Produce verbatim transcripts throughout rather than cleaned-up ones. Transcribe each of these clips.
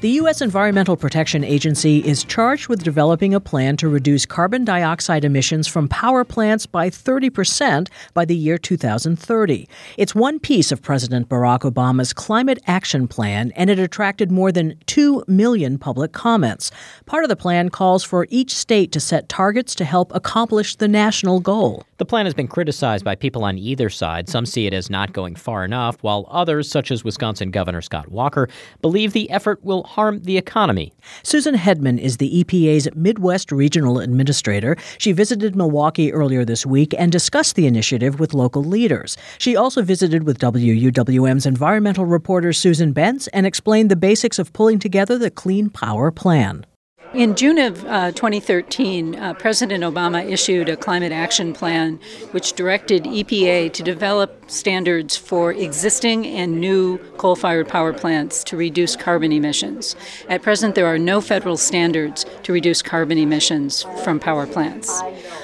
The U S Environmental Protection Agency is charged with developing a plan to reduce carbon dioxide emissions from power plants by thirty percent by the year two thousand thirty. It's one piece of President Barack Obama's Climate Action Plan, and it attracted more than two million public comments. Part of the plan calls for each state to set targets to help accomplish the national goal. The plan has been criticized by people on either side. Some see it as not going far enough, while others, such as Wisconsin Governor Scott Walker, believe the effort will harm the economy. Susan Hedman is the E P A's Midwest Regional Administrator. She visited Milwaukee earlier this week and discussed the initiative with local leaders. She also visited with W U W M's environmental reporter Susan Bentz and explained the basics of pulling together the Clean Power Plan. In June of uh, twenty thirteen, uh, President Obama issued a climate action plan which directed E P A to develop standards for existing and new coal-fired power plants to reduce carbon emissions. At present, there are no federal standards to reduce carbon emissions from power plants.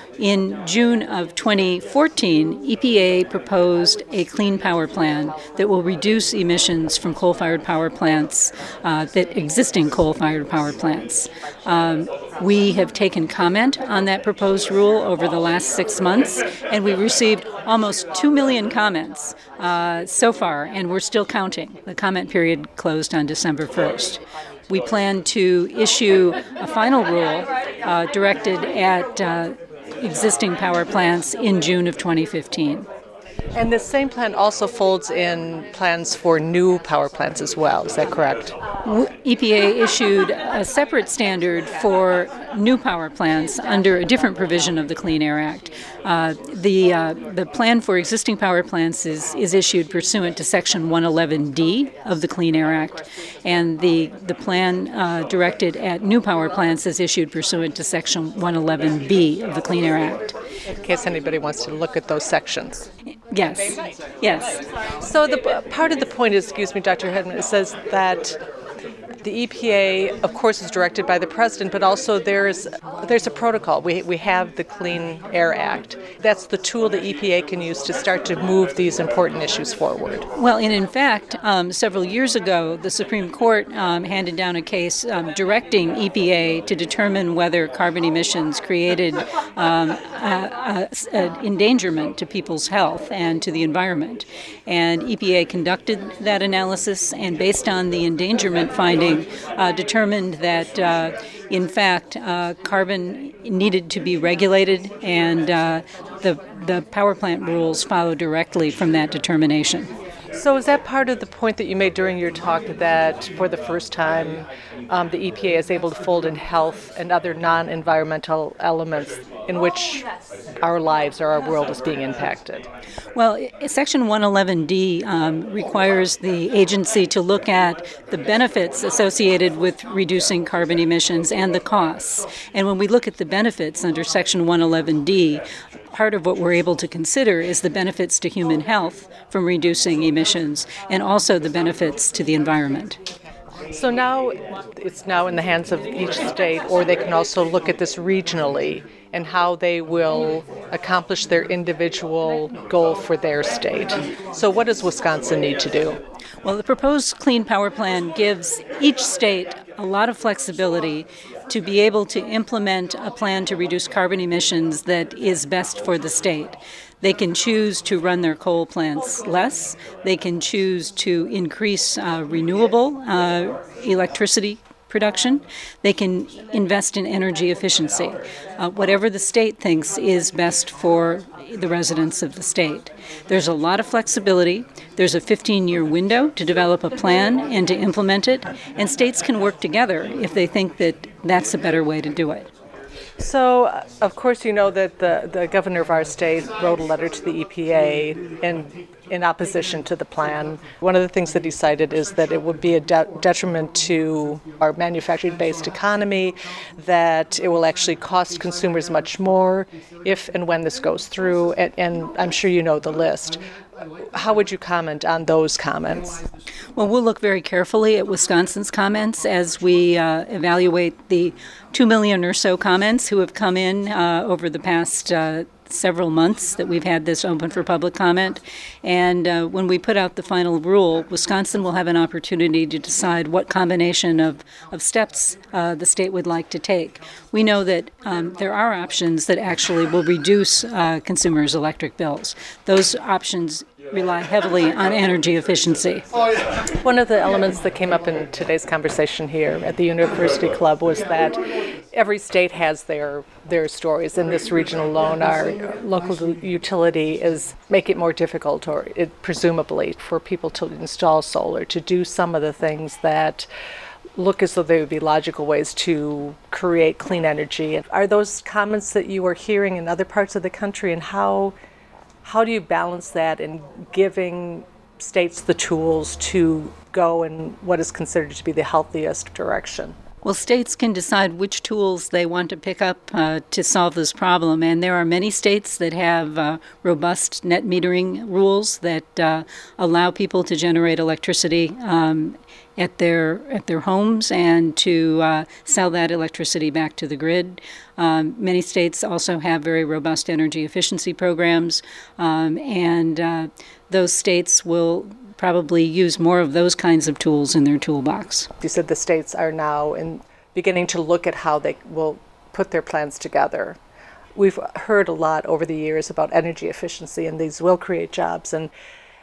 In June of twenty fourteen, E P A proposed a clean power plan that will reduce emissions from coal-fired power plants, uh, that existing coal-fired power plants. Um, we have taken comment on that proposed rule over the last six months, and we received almost two million comments uh, so far, and we're still counting. The comment period closed on December first. We plan to issue a final rule uh, directed at uh, existing power plants in June of twenty fifteen. And this same plan also folds in plans for new power plants as well, is that correct? E P A issued a separate standard for new power plants under a different provision of the Clean Air Act. Uh, the uh, the plan for existing power plants is, is issued pursuant to Section one eleven D of the Clean Air Act, and the, the plan uh, directed at new power plants is issued pursuant to Section one eleven B of the Clean Air Act. In case anybody wants to look at those sections. Yes, yes. So the part of the point is, excuse me, Doctor Hedman, it says that the E P A, of course, is directed by the president, but also there's there's a protocol. We we have the Clean Air Act. That's the tool the E P A can use to start to move these important issues forward. Well, and in fact, um, several years ago, the Supreme Court um, handed down a case um, directing E P A to determine whether carbon emissions created um, a, a, a endangerment to people's health and to the environment. And E P A conducted that analysis, and based on the endangerment finding, Uh, determined that, uh, in fact, uh, carbon needed to be regulated, and uh, the the power plant rules follow directly from that determination. So is that part of the point that you made during your talk, that for the first time um, the E P A is able to fold in health and other non-environmental elements in which our lives or our world is being impacted? Well, Section one eleven D um, requires the agency to look at the benefits associated with reducing carbon emissions and the costs. And when we look at the benefits under Section one eleven D, part of what we're able to consider is the benefits to human health from reducing emissions, and also the benefits to the environment. So now it's now in the hands of each state, or they can also look at this regionally and how they will accomplish their individual goal for their state. So what does Wisconsin need to do? Well, the proposed Clean Power Plan gives each state a lot of flexibility to be able to implement a plan to reduce carbon emissions that is best for the state. They can choose to run their coal plants less. They can choose to increase uh, renewable uh, electricity production. They can invest in energy efficiency. Uh, whatever the state thinks is best for the residents of the state. There's a lot of flexibility. There's a fifteen-year window to develop a plan and to implement it, and states can work together if they think that that's a better way to do it. So, uh, of course, you know that the, the governor of our state wrote a letter to the E P A in, in opposition to the plan. One of the things that he cited is that it would be a de- detriment to our manufacturing-based economy, that it will actually cost consumers much more if and when this goes through, and, and I'm sure you know the list. How would you comment on those comments? Well, we'll look very carefully at Wisconsin's comments as we uh, evaluate the two million or so comments who have come in uh, over the past uh, several months that we've had this open for public comment. And uh, when we put out the final rule, Wisconsin will have an opportunity to decide what combination of, of steps uh, the state would like to take. We know that um, there are options that actually will reduce uh, consumers' electric bills. Those options rely heavily on energy efficiency. One of the elements that came up in today's conversation here at the University Club was that every state has their their stories. In this region alone, our local utility is make it more difficult, or it presumably, for people to install solar, to do some of the things that look as though they would be logical ways to create clean energy. Are those comments that you are hearing in other parts of the country, and how How do you balance that in giving states the tools to go in what is considered to be the healthiest direction? Well, states can decide which tools they want to pick up uh, to solve this problem, and there are many states that have uh, robust net metering rules that uh, allow people to generate electricity um, at their at their homes and to uh, sell that electricity back to the grid. Um, many states also have very robust energy efficiency programs, um, and uh, those states will probably use more of those kinds of tools in their toolbox. You said the states are now in beginning to look at how they will put their plans together. We've heard a lot over the years about energy efficiency, and these will create jobs. And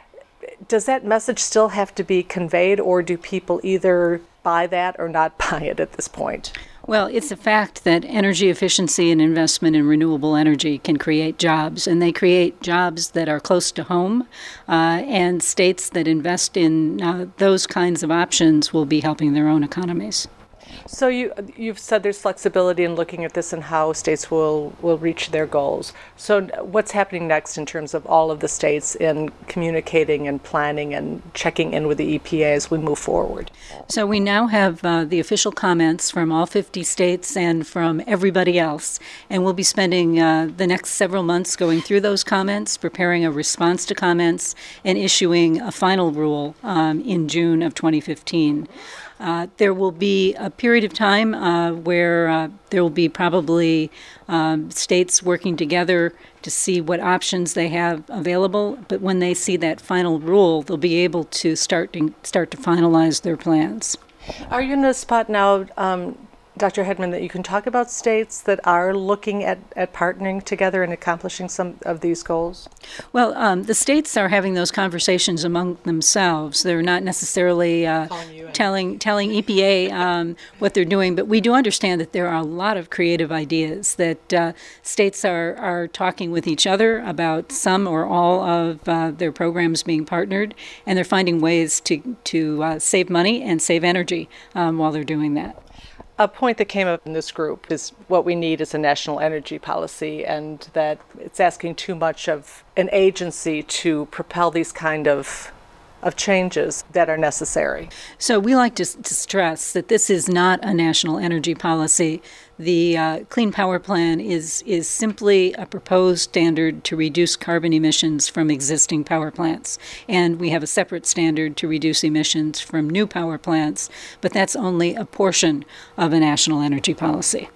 does that message still have to be conveyed, or do people either buy that or not buy it at this point? Well, it's a fact that energy efficiency and investment in renewable energy can create jobs, and they create jobs that are close to home, uh, and states that invest in uh, those kinds of options will be helping their own economies. So you, you've said there's flexibility in looking at this and how states will, will reach their goals. So what's happening next in terms of all of the states in communicating and planning and checking in with the E P A as we move forward? So we now have uh, the official comments from all fifty states and from everybody else, and we'll be spending uh, the next several months going through those comments, preparing a response to comments, and issuing a final rule um, in June of twenty fifteen. Uh, there will be a period of time uh, where uh, there will be probably um, states working together to see what options they have available. But when they see that final rule, they'll be able to start to, start to finalize their plans. Are you in a spot now, um, Doctor Hedman, that you can talk about states that are looking at, at partnering together and accomplishing some of these goals? Well, um, the states are having those conversations among themselves. They're not necessarily uh, telling telling E P A um, what they're doing, but we do understand that there are a lot of creative ideas that uh, states are, are talking with each other about some or all of uh, their programs being partnered, and they're finding ways to, to uh, save money and save energy um, while they're doing that. A point that came up in this group is what we need is a national energy policy, and that it's asking too much of an agency to propel these kind of of changes that are necessary. So we like to, to stress that this is not a national energy policy. The uh, Clean Power Plan is is simply a proposed standard to reduce carbon emissions from existing power plants. And we have a separate standard to reduce emissions from new power plants, but that's only a portion of a national energy policy.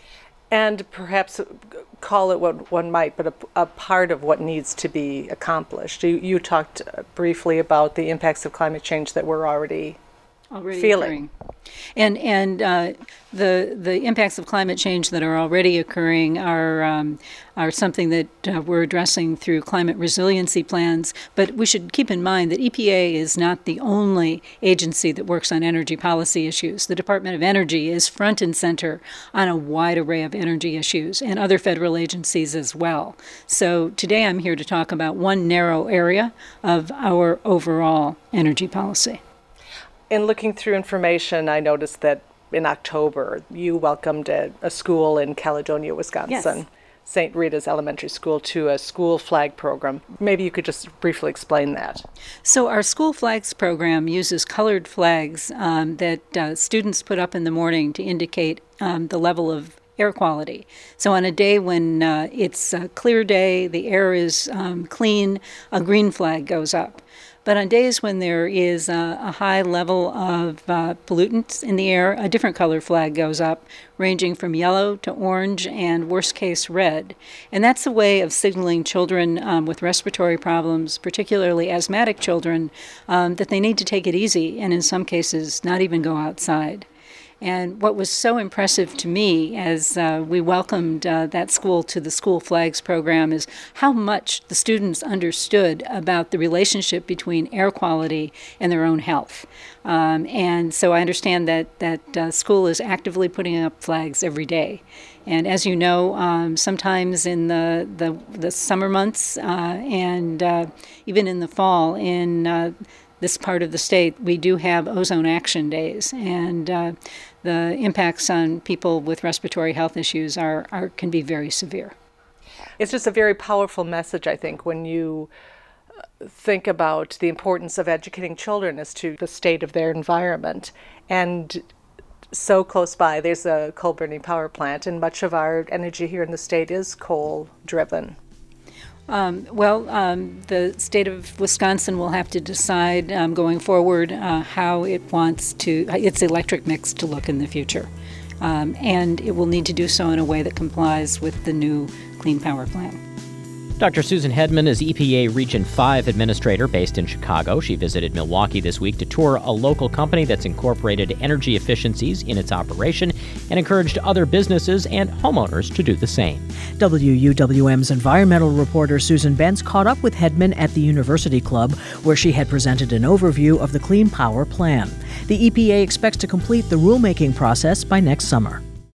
And perhaps call it what one might, but a, a part of what needs to be accomplished. You, you talked briefly about the impacts of climate change that we're already, already feeling. Occurring. And and uh, the the impacts of climate change that are already occurring are um, are something that uh, we're addressing through climate resiliency plans. But we should keep in mind that E P A is not the only agency that works on energy policy issues. The Department of Energy is front and center on a wide array of energy issues, and other federal agencies as well. So today I'm here to talk about one narrow area of our overall energy policy. In looking through information, I noticed that in October you welcomed a, a school in Caledonia, Wisconsin, yes. Saint Rita's Elementary School, to a school flag program. Maybe you could just briefly explain that. So our school flags program uses colored flags um, that uh, students put up in the morning to indicate um, the level of air quality. So on a day when uh, it's a clear day, the air is um, clean, a green flag goes up. But on days when there is a, a high level of uh, pollutants in the air, a different color flag goes up, ranging from yellow to orange and, worst case, red. And that's a way of signaling children um, with respiratory problems, particularly asthmatic children, um, that they need to take it easy and in some cases not even go outside. And what was so impressive to me as uh, we welcomed uh, that school to the School Flags program is how much the students understood about the relationship between air quality and their own health. Um, and so I understand that, that uh, school is actively putting up flags every day. And as you know, um, sometimes in the, the, the summer months uh, and uh, even in the fall in uh, this part of the state, we do have ozone action days, and uh, the impacts on people with respiratory health issues are, are can be very severe. It's just a very powerful message, I think, when you think about the importance of educating children as to the state of their environment. And so close by, there's a coal-burning power plant, and much of our energy here in the state is coal-driven. Um, well, um, the state of Wisconsin will have to decide um, going forward uh, how it wants to its electric mix to look in the future. Um, and it will need to do so in a way that complies with the new Clean Power Plan. Doctor Susan Hedman is E P A Region five Administrator based in Chicago. She visited Milwaukee this week to tour a local company that's incorporated energy efficiencies in its operation and encouraged other businesses and homeowners to do the same. W U W M's environmental reporter Susan Bentz caught up with Hedman at the University Club, where she had presented an overview of the Clean Power Plan. The E P A expects to complete the rulemaking process by next summer.